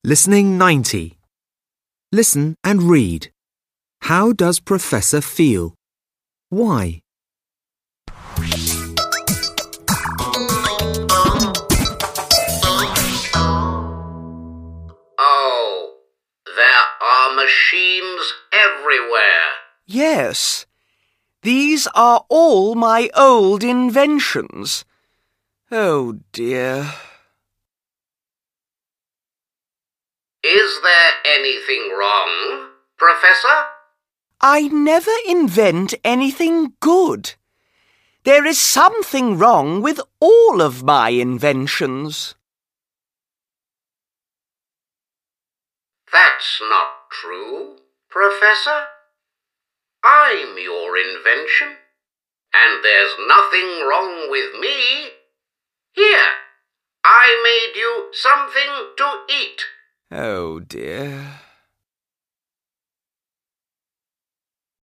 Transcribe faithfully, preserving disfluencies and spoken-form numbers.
Listening ninety. Listen and read. How does Professor feel? Why? Oh, there are machines everywhere. Yes, these are all my old inventions. Oh dear. Is there anything wrong, Professor? I never invent anything good. There is something wrong with all of my inventions. That's not true, Professor. I'm your invention, and there's nothing wrong with me. Here, I made you something to eat. Oh dear.